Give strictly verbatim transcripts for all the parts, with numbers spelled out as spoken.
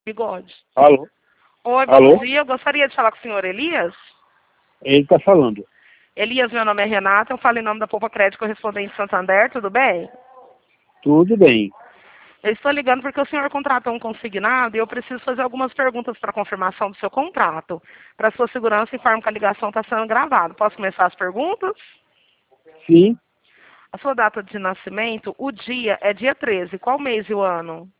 Bigode. Alô? Oi, bom Alô? dia. Eu gostaria de falar com o senhor Elias. Ele está falando. Elias, meu nome é Renata. Eu falo em nome da Poupa Crédito Correspondente Santander. Tudo bem? Tudo bem. Eu estou ligando porque o senhor contratou um consignado e eu preciso fazer algumas perguntas para confirmação do seu contrato. Para sua segurança, informo que a ligação está sendo gravada. Posso começar as perguntas? Sim, A sua data de nascimento, o dia é dia treze. Qual mês e o ano?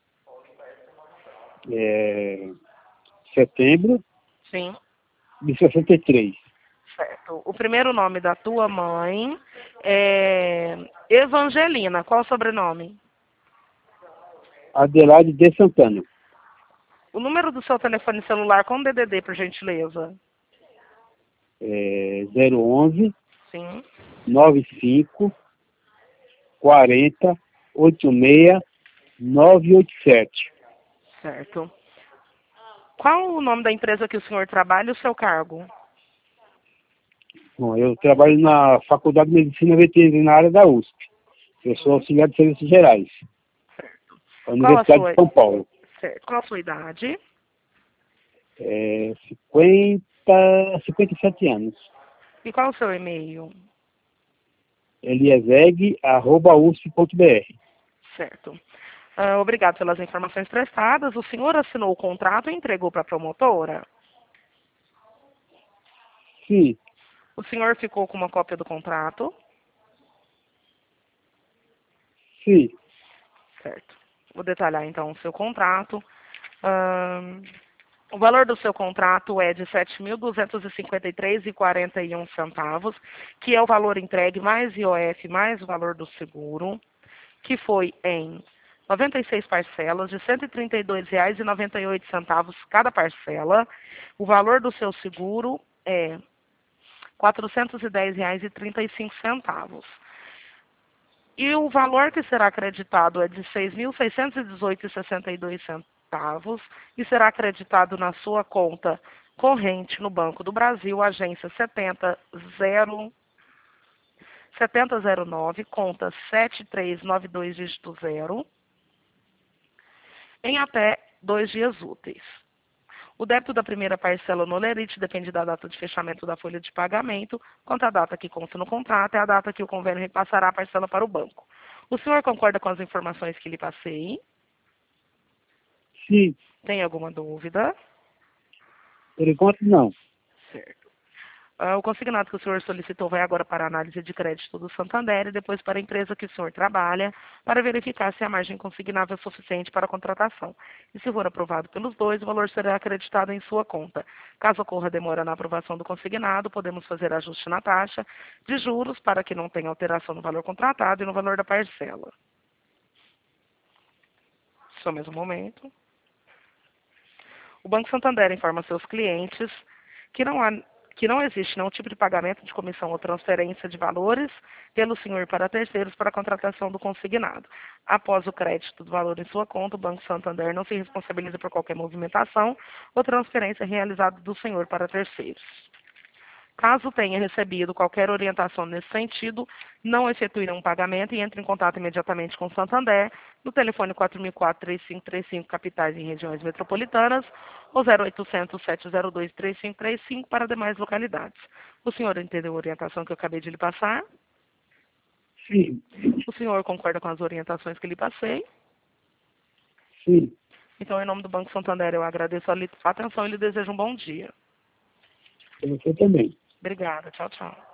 é setembro Sim. de sessenta e três. Certo. O primeiro nome da tua mãe é Evangelina. Qual o sobrenome? Adelaide de Santana. O número do seu telefone celular com D D D, por gentileza. É zero onze, Sim. noventa e cinco, quarenta, oitenta e seis, novecentos e oitenta e sete. Certo. Qual o nome da empresa que o senhor trabalha e o seu cargo? Bom, eu trabalho na Faculdade de Medicina Veterinária da U S P. Eu sou auxiliar de serviços gerais, da Qual a Universidade de sua, São Paulo. certo. Qual a sua idade? É cinquenta, cinquenta e sete anos. E qual o seu e-mail? elieseg arroba u s p ponto b r. Certo. Ah, obrigado pelas informações prestadas. O senhor assinou o contrato e entregou para a promotora? Sim, O senhor ficou com uma cópia do contrato? sim. Certo. Vou detalhar então o seu contrato. Ahn, o valor do seu contrato é de sete mil duzentos e cinquenta e três reais e quarenta e um centavos, que é o valor entregue mais I O F mais o valor do seguro, que foi em noventa e seis parcelas de cento e trinta e dois reais e noventa e oito centavos cada parcela. O valor do seu seguro é quatrocentos e dez reais e trinta e cinco centavos. E o valor que será acreditado é de seis mil seiscentos e dezoito reais e sessenta e dois centavos e será acreditado na sua conta corrente no Banco do Brasil, agência setenta zero nove, conta sete três nove dois, dígito zero, em até dois dias úteis. O débito da primeira parcela no Lerite depende da data de fechamento da folha de pagamento, quanto à data que consta no contrato é a data que o convênio repassará a parcela para o banco. O senhor concorda com as informações que lhe passei? Sim, Tem alguma dúvida? por enquanto não. Certo. Ah, o consignado que o senhor solicitou vai agora para a análise de crédito do Santander e depois para a empresa que o senhor trabalha, para verificar se a margem consignável é suficiente para a contratação. E se for aprovado pelos dois, o valor será acreditado em sua conta. Caso ocorra demora na aprovação do consignado, podemos fazer ajuste na taxa de juros para que não tenha alteração no valor contratado e no valor da parcela. Só mais um momento. O Banco Santander informa seus clientes que não há que não existe nenhum tipo de pagamento de comissão ou transferência de valores pelo senhor para terceiros para a contratação do consignado. Após o crédito do valor em sua conta, o Banco Santander não se responsabiliza por qualquer movimentação ou transferência realizada do senhor para terceiros. Caso tenha recebido qualquer orientação nesse sentido, não efetue nenhum pagamento e entre em contato imediatamente com o Santander no telefone quatro mil e quatro, três cinco três cinco, capitais em regiões metropolitanas, ou zero oitocentos, sete zero dois, três cinco três cinco para demais localidades. O senhor entendeu a orientação que eu acabei de lhe passar? Sim, O senhor concorda com as orientações que lhe passei? sim. Então, em nome do Banco Santander, eu agradeço a lhe- a atenção e lhe desejo um bom dia. Você também. Obrigada. Tchau, tchau.